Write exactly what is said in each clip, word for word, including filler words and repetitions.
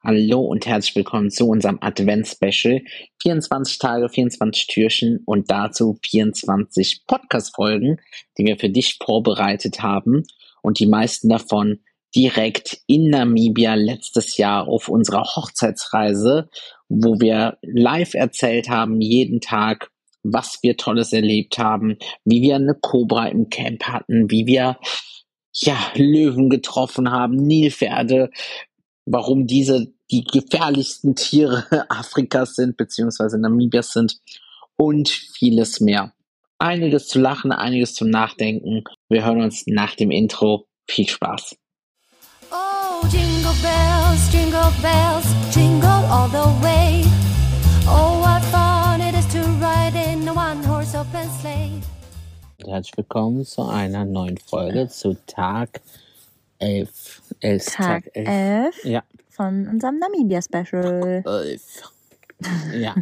Hallo und herzlich willkommen zu unserem Advents-Special. vierundzwanzig Tage, vierundzwanzig Türchen und dazu vierundzwanzig Podcast-Folgen, die wir für dich vorbereitet haben. Und die meisten davon direkt in Namibia letztes Jahr auf unserer Hochzeitsreise, wo wir live erzählt haben, jeden Tag, was wir Tolles erlebt haben, wie wir eine Kobra im Camp hatten, wie wir ja, Löwen getroffen haben, Nilpferde, warum diese die gefährlichsten Tiere Afrikas sind, beziehungsweise Namibias sind und vieles mehr. Einiges zu lachen, einiges zum Nachdenken. Wir hören uns nach dem Intro. Viel Spaß. Oh, jingle bells, jingle bells, jingle all the way. Oh, what fun it is to ride in a one-horse open sleigh. Herzlich willkommen zu einer neuen Folge zu Tag elf. elf Tag elf Ja. von unserem Namibia-Special. elf. Ja.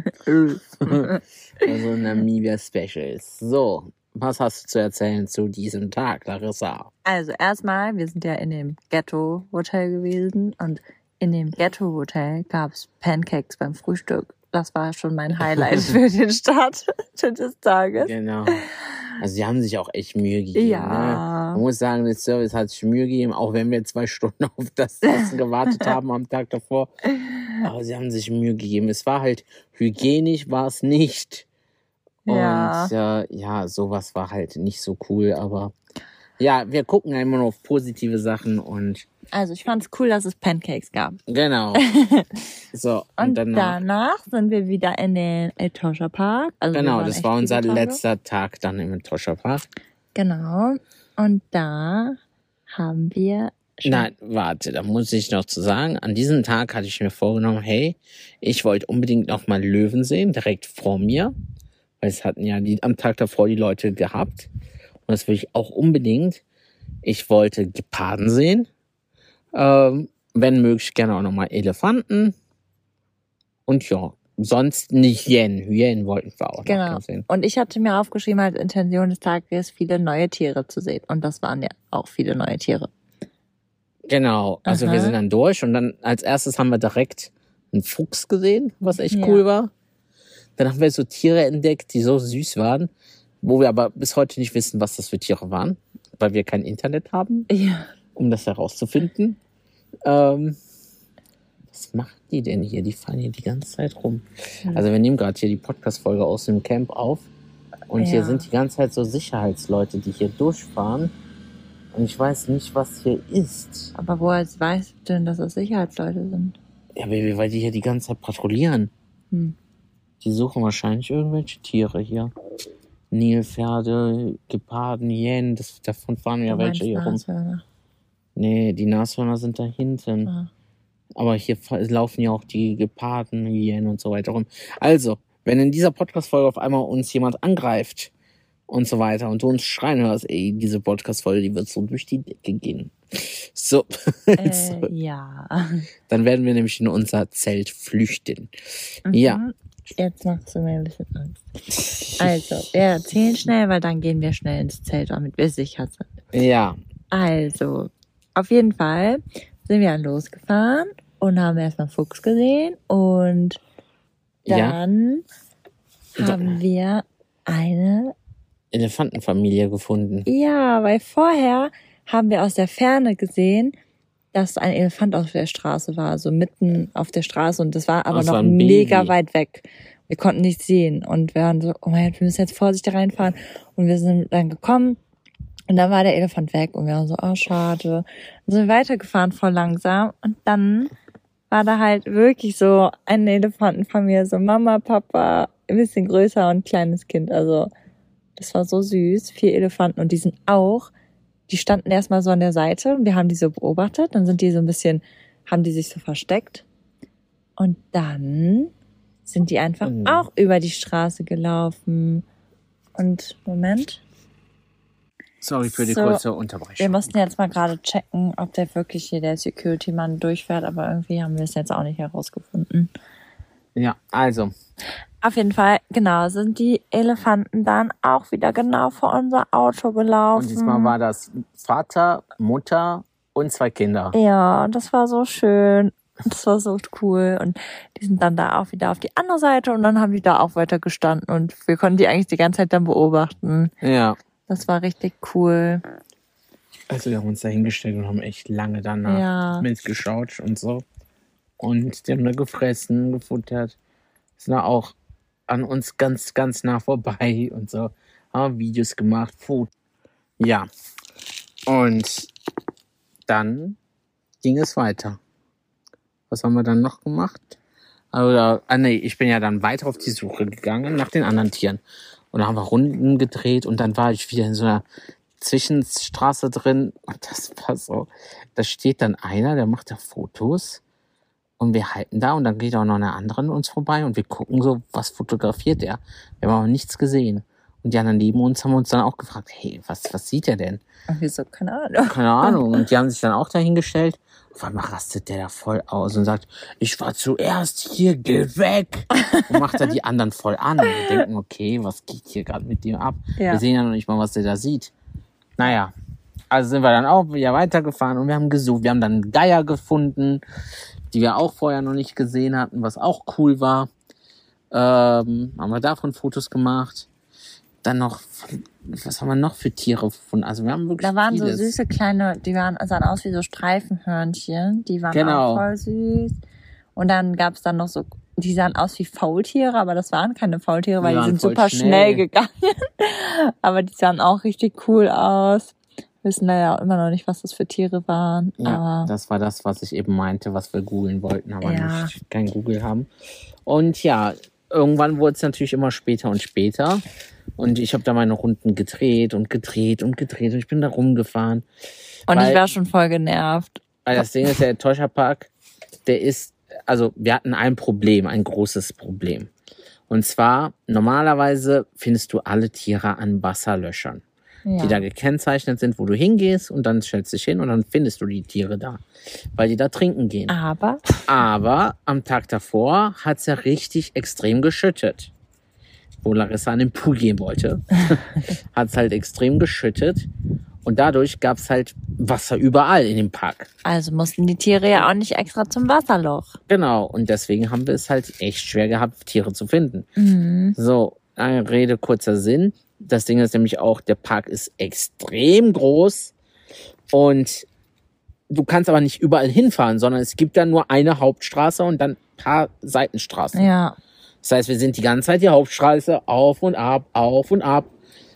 Also Namibia-Specials. So, was hast du zu erzählen zu diesem Tag, Larissa? Also erstmal, wir sind ja in dem Ghetto-Hotel gewesen und in dem Ghetto-Hotel gab es Pancakes beim Frühstück. Das war schon mein Highlight für den Start des Tages. Genau. Also sie haben sich auch echt Mühe gegeben. Ja. Ne? Man muss sagen, der Service hat sich Mühe gegeben, auch wenn wir zwei Stunden auf das Essen gewartet haben am Tag davor. Aber sie haben sich Mühe gegeben. Es war halt hygienisch, war es nicht. Und Ja. äh, ja, sowas war halt nicht so cool. Aber ja, wir gucken immer nur auf positive Sachen und Also ich fand es cool, dass es Pancakes gab. genau. So, und, Und danach. danach sind wir wieder in den Etosha Park. Also wir Genau, waren das echt war viele unser Tage. letzter Tag dann im Etosha Park. Genau. Und da haben wir schon Nein, warte, da muss ich noch zu sagen, an diesem Tag hatte ich mir vorgenommen, hey, ich wollte unbedingt noch mal Löwen sehen, direkt vor mir, weil es hatten ja die, am Tag davor die Leute gehabt und das will ich auch unbedingt. Ich wollte Geparden sehen, ähm, wenn möglich gerne auch noch mal Elefanten und ja, sonst nicht Hyänen, Hyänen wollten wir auch noch Genau. gerne sehen. Und ich hatte mir aufgeschrieben, als Intention des Tages viele neue Tiere zu sehen. Und das waren ja auch viele neue Tiere. Genau, also Aha. wir sind dann durch und dann als erstes haben wir direkt einen Fuchs gesehen, was echt Ja. cool war. Dann haben wir so Tiere entdeckt, die so süß waren, wo wir aber bis heute nicht wissen, was das für Tiere waren, weil wir kein Internet haben, Ja. um das herauszufinden. Ähm, was macht die denn hier? Die fahren hier die ganze Zeit rum. Hm. Also wir nehmen gerade hier die Podcast-Folge aus dem Camp auf und hier Ja. sind die ganze Zeit so Sicherheitsleute, die hier durchfahren. Und ich weiß nicht, was hier ist. Aber woher weißt du denn, dass das Sicherheitsleute sind? Ja, Baby, weil die hier die ganze Zeit patrouillieren. Hm. Die suchen wahrscheinlich irgendwelche Tiere hier. Nilpferde, Geparden, Hyänen, das, davon fahren ja Du welche hier meinst rum. Nashörner. Nee, die Nashörner sind da hinten. Ah. Aber hier fa- laufen ja auch die Geparden, Hyänen und so weiter rum. Also, wenn in dieser Podcast-Folge auf einmal uns jemand angreift und so weiter und du uns schreien hörst, ey, diese Podcast-Folge, die wird so durch die Decke gehen. So. Äh, so. ja. Dann werden wir nämlich in unser Zelt flüchten. Mhm. Ja. Jetzt machst du mir ein bisschen Angst. Also, wir erzählen schnell, weil dann gehen wir schnell ins Zelt, damit wir sicher sind. Ja. Also, auf jeden Fall sind wir dann losgefahren und haben erstmal einen Fuchs gesehen und Ja. dann Da- haben wir eine, Elefantenfamilie gefunden. ja, weil vorher haben wir aus der Ferne gesehen, dass ein Elefant auf der Straße war, so mitten auf der Straße und das war aber Das noch war ein mega Baby. weit weg. Wir konnten nichts sehen und wir waren so, oh mein Gott, wir müssen jetzt vorsichtig reinfahren und wir sind dann gekommen und dann war der Elefant weg und wir waren so, oh schade. Dann sind wir weitergefahren voll langsam und dann war da halt wirklich so eine Elefantenfamilie, so Mama, Papa, ein bisschen größer und ein kleines Kind. Also das war so süß, vier Elefanten und die sind auch, die standen erstmal so an der Seite und wir haben die so beobachtet, dann sind die so ein bisschen, haben die sich so versteckt und dann sind die einfach Mhm. auch über die Straße gelaufen und Moment. Sorry für die So, kurze Wir Unterbrechung. mussten jetzt mal gerade checken, ob der wirklich hier der Security-Mann durchfährt, aber irgendwie haben wir es jetzt auch nicht herausgefunden. Ja, also, Auf jeden Fall, genau, sind die Elefanten dann auch wieder genau vor unser Auto gelaufen. und diesmal war das Vater, Mutter und zwei Kinder. Ja, das war so schön. Das war so cool. Und die sind dann da auch wieder auf die andere Seite und dann haben die da auch weiter gestanden und wir konnten die eigentlich die ganze Zeit dann beobachten. Ja. Das war richtig cool. Also wir haben uns da hingestellt und haben echt lange danach Ja. mitgeschaut und so. Und die haben da gefressen, gefuttert. Sind da auch an uns ganz, ganz nah vorbei und so. Haben Videos gemacht, Fotos. Ja. Und dann ging es weiter. Was haben wir dann noch gemacht? Also, ah nee, ich bin ja dann weiter auf die Suche gegangen nach den anderen Tieren. Und dann haben wir Runden gedreht und dann war ich wieder in so einer Zwischenstraße drin. Und das war so, da steht dann einer, der macht da Fotos. Und wir halten da und dann geht auch noch eine andere an uns vorbei und wir gucken so, was fotografiert er. Wir haben aber nichts gesehen. Und die anderen neben uns haben uns dann auch gefragt, hey, was, was sieht er denn? Und wir so, keine Ahnung. Keine Ahnung. Und die haben sich dann auch dahingestellt. Auf einmal rastet der da voll aus und sagt, ich war zuerst hier, geh weg. Und macht da die anderen voll an. Und wir denken, okay, was geht hier gerade mit dem ab? Ja. Wir sehen ja noch nicht mal, was der da sieht. Naja, also sind wir dann auch wieder weitergefahren und wir haben gesucht. Wir haben dann einen Geier gefunden, die wir auch vorher noch nicht gesehen hatten, was auch cool war. Ähm, haben wir davon Fotos gemacht. Dann noch, was haben wir noch für Tiere gefunden? Also wir haben wirklich Da waren vieles. so süße kleine, die waren, sahen aus wie so Streifenhörnchen. Die waren Genau. auch voll süß. Und dann gab's dann noch so, die sahen aus wie Faultiere, aber das waren keine Faultiere, weil Die die, waren sind voll super schnell. schnell gegangen. Aber die sahen auch richtig cool aus. Wir wissen leider immer noch nicht, was das für Tiere waren. Ja, aber das war das, was ich eben meinte, was wir googeln wollten, aber Ja. nicht kein Google haben. Und ja, irgendwann wurde es natürlich immer später und später. Und ich habe da meine Runden gedreht und gedreht und gedreht und ich bin da rumgefahren. und weil, ich war schon voll genervt. Weil das Ding ist, der Täuscherpark, der ist, also wir hatten ein Problem, ein großes Problem. Und zwar, normalerweise findest du alle Tiere an Wasserlöschern, Ja. die da gekennzeichnet sind, wo du hingehst und dann stellst du dich hin und dann findest du die Tiere da, weil die da trinken gehen. Aber Aber am Tag davor hat's ja richtig extrem geschüttet. Wo Larissa an den Pool gehen wollte, hat's halt extrem geschüttet. Und dadurch gab's halt Wasser überall in dem Park. also mussten die Tiere ja auch nicht extra zum Wasserloch. Genau. Und deswegen haben wir es halt echt schwer gehabt, Tiere zu finden. Mhm. So, eine Rede, kurzer Sinn. Das Ding ist nämlich auch, der Park ist extrem groß. Und du kannst aber nicht überall hinfahren, sondern es gibt dann nur eine Hauptstraße und dann ein paar Seitenstraßen. Ja. Das heißt, wir sind die ganze Zeit die Hauptstraße auf und ab, auf und ab.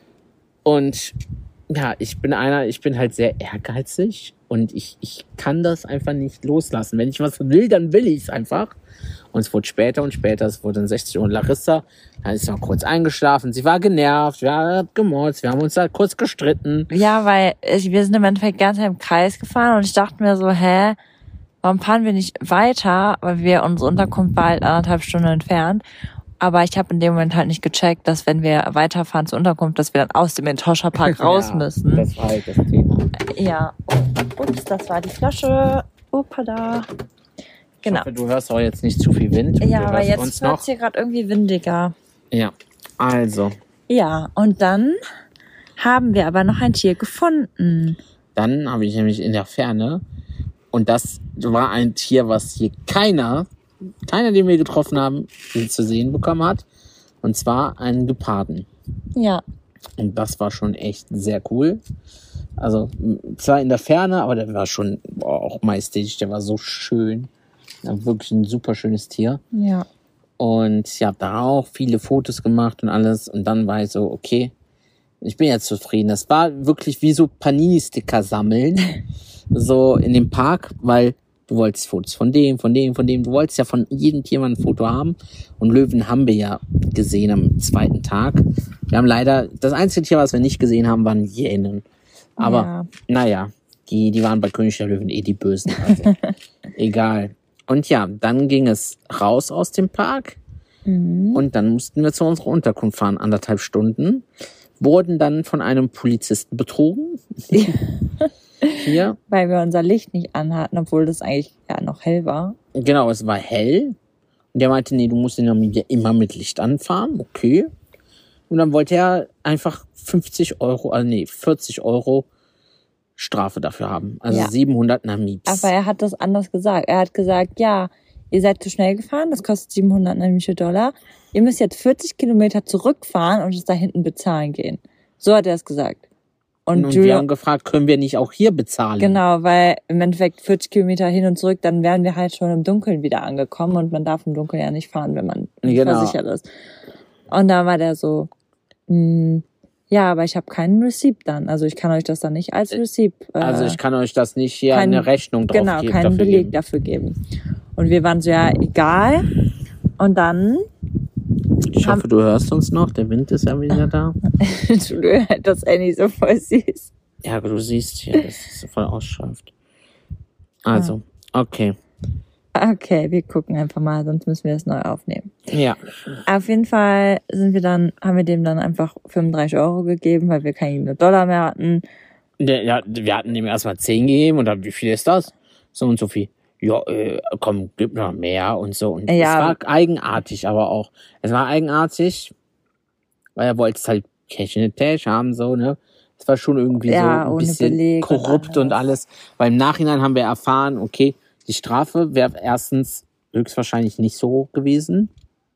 Und ja, ich bin einer, ich bin halt sehr ehrgeizig und ich, ich kann das einfach nicht loslassen. Wenn ich was will, dann will ich es einfach. Und es wurde später und später, es wurde dann sechzig Uhr und Larissa, da ist noch kurz eingeschlafen, sie war genervt, wir haben gemotzt, wir haben uns da kurz gestritten. Ja, weil ich, wir sind im Endeffekt ganz im Kreis gefahren und ich dachte mir so, hä, warum fahren wir nicht weiter? Weil wir, unsere Unterkunft war halt anderthalb Stunden entfernt. Aber ich habe in dem Moment halt nicht gecheckt, dass wenn wir weiterfahren zur Unterkunft, dass wir dann aus dem Etosha-Park raus Ja, müssen. Das war halt das Thema. Ja. Oh, ups, das war die Flasche. Opada. Genau. Ich hoffe, du hörst auch jetzt nicht zu viel Wind. Ja, du aber hörst jetzt uns wird's noch. hier gerade irgendwie windiger. Ja, also, Ja, und dann haben wir aber noch ein Tier gefunden. dann habe ich nämlich in der Ferne, und das war ein Tier, was hier keiner, keiner, den wir getroffen haben, zu sehen bekommen hat. Und zwar einen Geparden. Ja. Und das war schon echt sehr cool. Also m, zwar in der Ferne, aber der war schon boah, auch majestätisch, der war so schön. Ja, wirklich ein super schönes Tier. Ja. Und ich habe da auch viele Fotos gemacht und alles. Und dann war ich so, okay, ich bin jetzt zufrieden. Das war wirklich wie so Panini-Sticker sammeln. So in dem Park, weil du wolltest Fotos von dem, von dem, von dem. Du wolltest ja von jedem Tier mal ein Foto haben. Und Löwen haben wir ja gesehen am zweiten Tag. Wir haben leider, das einzige Tier, was wir nicht gesehen haben, waren Hyänen. Aber Ja. naja, die, die waren bei König der Löwen eh die Bösen. Also egal. Und ja, dann ging es raus aus dem Park. Mhm. Und dann mussten wir zu unserer Unterkunft fahren, anderthalb Stunden. Wurden dann von einem Polizisten betrogen. Hier. Weil wir unser Licht nicht anhatten, obwohl das eigentlich ja noch hell war. Genau, es war hell. Und der meinte, nee, du musst den ja immer mit Licht anfahren. Okay. Und dann wollte er einfach fünfzig Euro, also nee, vierzig Euro Strafe dafür haben. Also Ja. siebenhundert Namibs. Aber er hat das anders gesagt. Er hat gesagt, ja, ihr seid zu schnell gefahren, das kostet siebenhundert namibische Dollar. Ihr müsst jetzt vierzig Kilometer zurückfahren und es da hinten bezahlen gehen. So hat er es gesagt. Und, und Julia, wir haben gefragt, können wir nicht auch hier bezahlen? genau, weil im Endeffekt vierzig Kilometer hin und zurück, dann wären wir halt schon im Dunkeln wieder angekommen und man darf im Dunkeln ja nicht fahren, wenn man nicht Genau. versichert ist. Und dann war der so, mh, ja, aber ich habe keinen Receipt dann. Also ich kann euch das dann nicht als Receipt. Äh, Also ich kann euch das nicht hier kein- eine Rechnung drauf genau, geben. keinen dafür Beleg geben. dafür geben. Und wir waren so, ja, egal. Und dann, Ich hoffe, du hörst uns noch. Der Wind ist ja wieder da. Entschuldigung, das Annie so voll süß. Ja, aber du siehst hier, das ist voll ausschreift. Also, okay. Okay, wir gucken einfach mal, sonst müssen wir das neu aufnehmen. Ja. Auf jeden Fall sind wir dann, haben wir dem dann einfach fünfunddreißig Euro gegeben, weil wir keine Dollar mehr hatten. Der, ja, wir hatten ihm erstmal zehn gegeben und dann, wie viel ist das? So und so viel. Ja, äh, komm, gib noch mehr und so. Und Ja. es war eigenartig, aber auch. Es war eigenartig, weil er wollte es halt Cash in the Tash haben, so, ne? Es war schon irgendwie Ja, so ein ohne bisschen Beleg und korrupt und alles. Weil im Nachhinein haben wir erfahren, okay, die Strafe wäre erstens höchstwahrscheinlich nicht so hoch gewesen.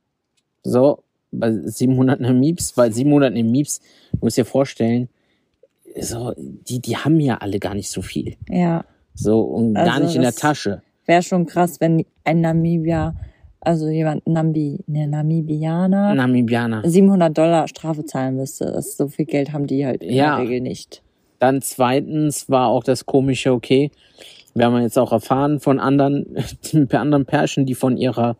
So, bei siebenhundert Namibs, weil siebenhundert Namibs, du musst dir vorstellen, so, die, die haben ja alle gar nicht so viel. Ja, So, und Also gar nicht in der das- Tasche. wäre schon krass, wenn ein Namibier, also jemand, Nambi, ne, Namibianer, Namibianer. siebenhundert Dollar Strafe zahlen müsste. Das, so viel Geld haben die halt in Ja. der Regel nicht. Dann zweitens war auch das Komische, okay, wir haben jetzt auch erfahren von anderen, per anderen Pärchen, die von ihrer,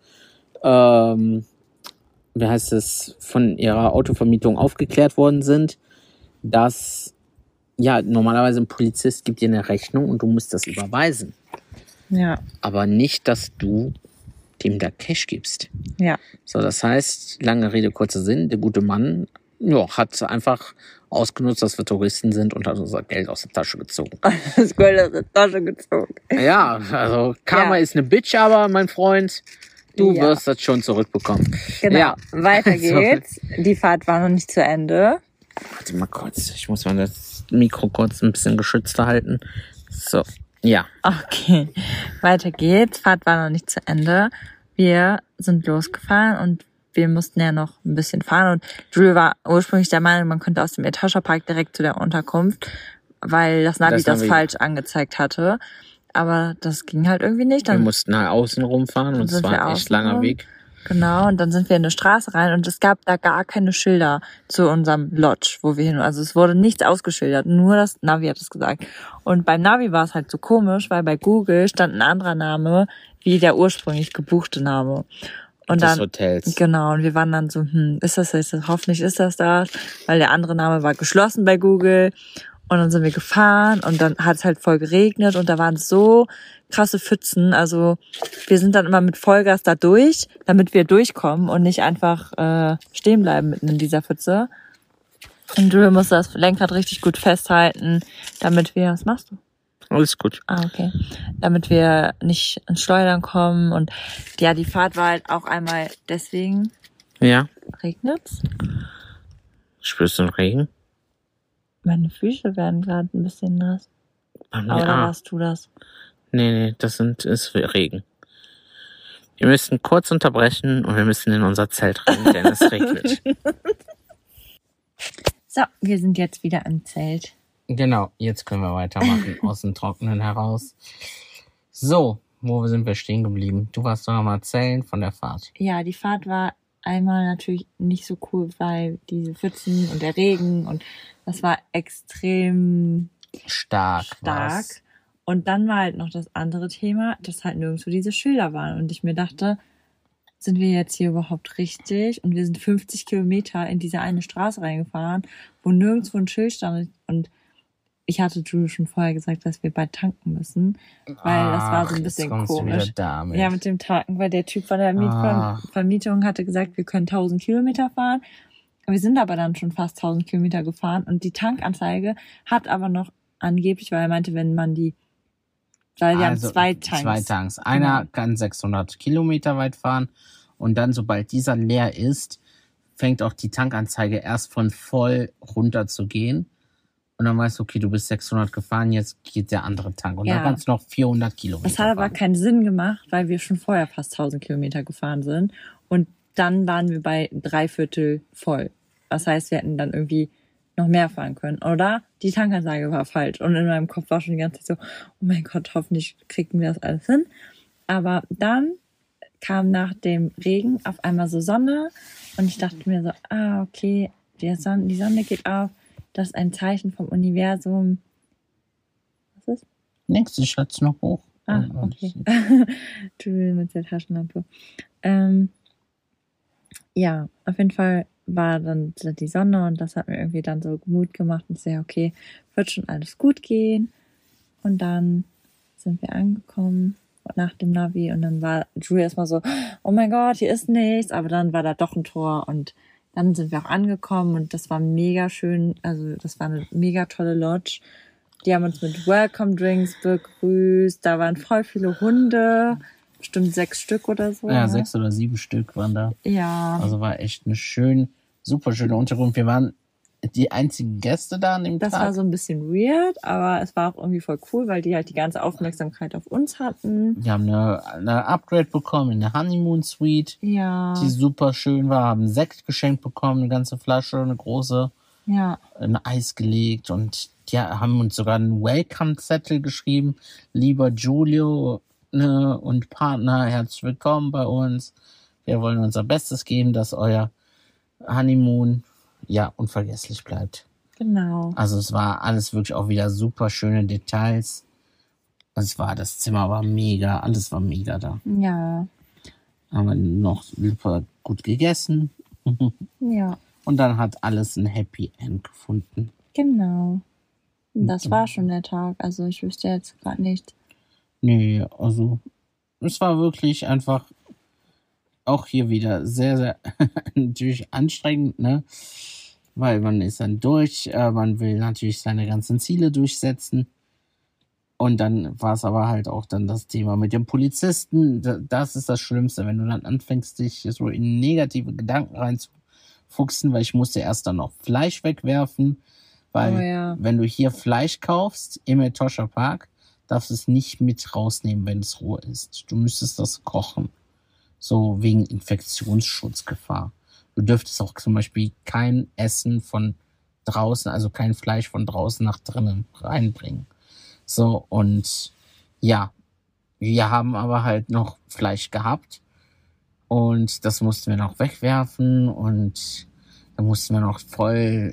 ähm, wie heißt es, von ihrer Autovermietung aufgeklärt worden sind, dass, ja, normalerweise ein Polizist gibt dir eine Rechnung und du musst das überweisen. Ja, Aber nicht, dass du dem da Cash gibst. ja. So, das heißt, lange Rede, kurzer Sinn, der gute Mann, ja, hat einfach ausgenutzt, dass wir Touristen sind und hat unser Geld aus der Tasche gezogen. Das Gold aus der Tasche gezogen. Ja, also Karma Ja. ist eine Bitch, aber mein Freund, du Ja. wirst das schon zurückbekommen. Genau, Ja. weiter So. geht's. Die Fahrt war noch nicht zu Ende. Warte mal kurz, ich muss mal das Mikro kurz ein bisschen geschützter halten. So, ja. Okay, weiter geht's. Fahrt war noch nicht zu Ende. Wir sind losgefahren und wir mussten ja noch ein bisschen fahren. Und Julie war ursprünglich der Meinung, man könnte aus dem Etasha-Park direkt zu der Unterkunft, weil das Navi Das das, Navi- falsch angezeigt hatte. Aber das ging halt irgendwie nicht. Wir Dann, mussten nach außen rumfahren und es sind war wir ein echt außen langer rum. Weg. genau, und dann sind wir in eine Straße rein und es gab da gar keine Schilder zu unserem Lodge, wo wir hin. Also es wurde nichts ausgeschildert, nur das Navi hat es gesagt. Und beim Navi war es halt so komisch, weil bei Google stand ein anderer Name wie der ursprünglich gebuchte Name. Und Des dann, Hotels. genau, und wir waren dann so, hm, ist das jetzt, hoffentlich ist das das, weil der andere Name war geschlossen bei Google. Und dann sind wir gefahren und dann hat es halt voll geregnet und da waren so krasse Pfützen. Also wir sind dann immer mit Vollgas da durch, damit wir durchkommen und nicht einfach äh, stehen bleiben mitten in dieser Pfütze. Und Julia musste das Lenkrad richtig gut festhalten, damit wir, was machst du? Alles gut. Ah, okay. Damit wir nicht ins Schleudern kommen. Und ja, die Fahrt war halt auch einmal deswegen, Ja. regnet's? Spürst du den Regen? Meine Füße werden gerade ein bisschen nass. Bei mir Aber dann auch. warst du das. Nee, nee, das sind, ist Regen. Wir müssen kurz unterbrechen und wir müssen in unser Zelt rein, denn es regnet. So, wir sind jetzt wieder im Zelt. Genau, jetzt können wir weitermachen, aus dem Trockenen heraus. So, wo sind wir stehen geblieben? Du warst doch am Erzählen von der Fahrt. Ja, die Fahrt war einmal natürlich nicht so cool, weil diese Pfützen und der Regen und das war extrem Stark, stark. war's. Und dann war halt noch das andere Thema, dass halt nirgendwo diese Schilder waren. Und ich mir dachte, sind wir jetzt hier überhaupt richtig? Und wir sind fünfzig Kilometer in diese eine Straße reingefahren, wo nirgendwo ein Schild stand. Und ich hatte Drew schon vorher gesagt, dass wir bald tanken müssen, weil das war so ein Ach, bisschen jetzt kommst du komisch. wieder damit. Ja, mit dem Tanken, weil der Typ von der Ah. Mietvermietung hatte gesagt, wir können tausend Kilometer fahren. Wir sind aber dann schon fast tausend Kilometer gefahren und die Tankanzeige hat aber noch angeblich, weil er meinte, wenn man die, weil die Also, haben zwei Tanks. Zwei Tanks. Einer Genau. kann sechshundert Kilometer weit fahren und dann, sobald dieser leer ist, fängt auch die Tankanzeige erst von voll runter zu gehen. Und dann weißt du, okay, du bist sechshundert gefahren, jetzt geht der andere Tank. Und Ja. dann kannst du noch vierhundert Kilometer Das hat aber fahren. keinen Sinn gemacht, weil wir schon vorher fast tausend Kilometer gefahren sind. Und dann waren wir bei drei Viertel voll. Das heißt, wir hätten dann irgendwie noch mehr fahren können. Oder die Tankansage war falsch. Und in meinem Kopf war schon die ganze Zeit so, oh mein Gott, hoffentlich kriegen wir das alles hin. Aber dann kam nach dem Regen auf einmal so Sonne. Und ich dachte mir so, ah, okay, die Sonne, die Sonne geht auf. Das ist ein Zeichen vom Universum. Was ist? Nix, ich schätze noch hoch. Ah, okay. Du mit der Taschenlampe. Ähm, ja, auf jeden Fall war dann die Sonne und das hat mir irgendwie dann so Mut gemacht und sehr, okay, wird schon alles gut gehen. Und dann sind wir angekommen nach dem Navi und dann war Julia erstmal so, oh mein Gott, hier ist nichts, aber dann war da doch ein Tor und dann sind wir auch angekommen und das war mega schön, also das war eine mega tolle Lodge. Die haben uns mit Welcome Drinks begrüßt, da waren voll viele Hunde, bestimmt sechs Stück oder so. Ja, ne? sechs oder sieben Stück waren da. Ja, Also war echt eine schön, super schöne Unterkunft. Wir waren die einzigen Gäste da an dem das Tag. war so ein bisschen weird, aber es war auch irgendwie voll cool, weil die halt die ganze Aufmerksamkeit auf uns hatten. Wir haben eine, eine Upgrade bekommen in der Honeymoon Suite, Ja, die super schön war. Haben Sekt geschenkt bekommen, eine ganze Flasche, eine große, ja, ein Eis gelegt und die haben uns sogar einen Welcome-Zettel geschrieben. Lieber Giulio ne, und Partner, herzlich willkommen bei uns. Wir wollen unser Bestes geben, dass euer Honeymoon ja unvergesslich bleibt. genau. Also es war alles wirklich auch wieder super schöne Details. Es war, das Zimmer war mega, alles war mega da. Ja, Haben wir noch super gut gegessen ja, und dann hat alles ein Happy End gefunden. genau. Und das war schon der Tag, also ich wüsste jetzt gerade nicht. Nee, also es war wirklich einfach auch hier wieder sehr, sehr natürlich anstrengend, ne? Weil man ist dann durch, äh, man will natürlich seine ganzen Ziele durchsetzen. Und dann war es aber halt auch dann das Thema mit dem Polizisten. Da- Das ist das Schlimmste, wenn du dann anfängst, dich so in negative Gedanken reinzufuchsen, weil ich musste erst dann noch Fleisch wegwerfen, weil Oh ja. wenn du hier Fleisch kaufst im Etosha Park, darfst du es nicht mit rausnehmen, wenn es roh ist. Du müsstest das kochen. So wegen Infektionsschutzgefahr. Du dürftest auch zum Beispiel kein Essen von draußen, also kein Fleisch von draußen nach drinnen reinbringen. So, und ja, wir haben aber halt noch Fleisch gehabt und das mussten wir noch wegwerfen und da mussten wir noch voll,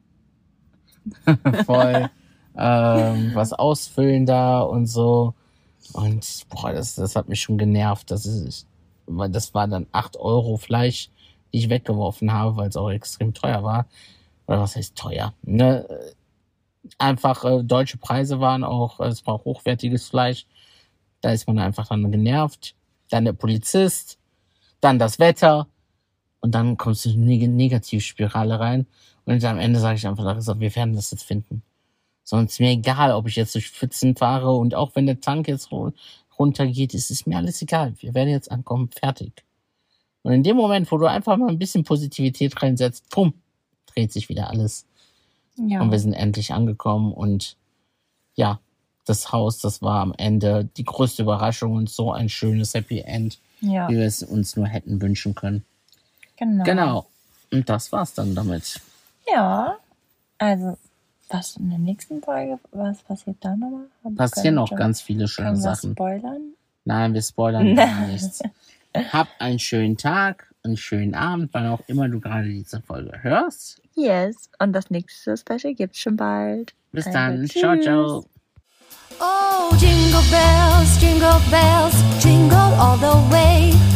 voll ähm, was ausfüllen da und so. Und boah, das, das hat mich schon genervt. Das ist, weil das war dann acht Euro Fleisch, die ich weggeworfen habe, weil es auch extrem teuer war. Oder was heißt teuer? Ne? Einfach äh, deutsche Preise waren auch, es war hochwertiges Fleisch. Da ist man einfach dann genervt. Dann der Polizist, dann das Wetter und dann kommst du in eine Neg- Negativspirale rein. Und am Ende sage ich einfach, so, wir werden das jetzt finden. Sonst mir egal, ob ich jetzt durch Pfützen fahre und auch wenn der Tank jetzt ru- runtergeht, ist es mir alles egal. Wir werden jetzt ankommen, fertig. Und in dem Moment, wo du einfach mal ein bisschen Positivität reinsetzt, pum, dreht sich wieder alles. Ja. Und wir sind endlich angekommen und ja, das Haus, das war am Ende die größte Überraschung und so ein schönes Happy End, Ja, wie wir es uns nur hätten wünschen können. genau. Genau. Und das war's dann damit. Ja, also, was in der nächsten Folge, was passiert da nochmal? Passieren noch ganz viele schöne Können wir Sachen. spoilern? Nein, wir spoilern gar nichts. Hab einen schönen Tag, einen schönen Abend, wann auch immer du gerade diese Folge hörst. Yes, und das nächste Special gibt's schon bald. Bis Also, dann. Ciao, tschüss. ciao. Oh, jingle bells, jingle bells, jingle all the way.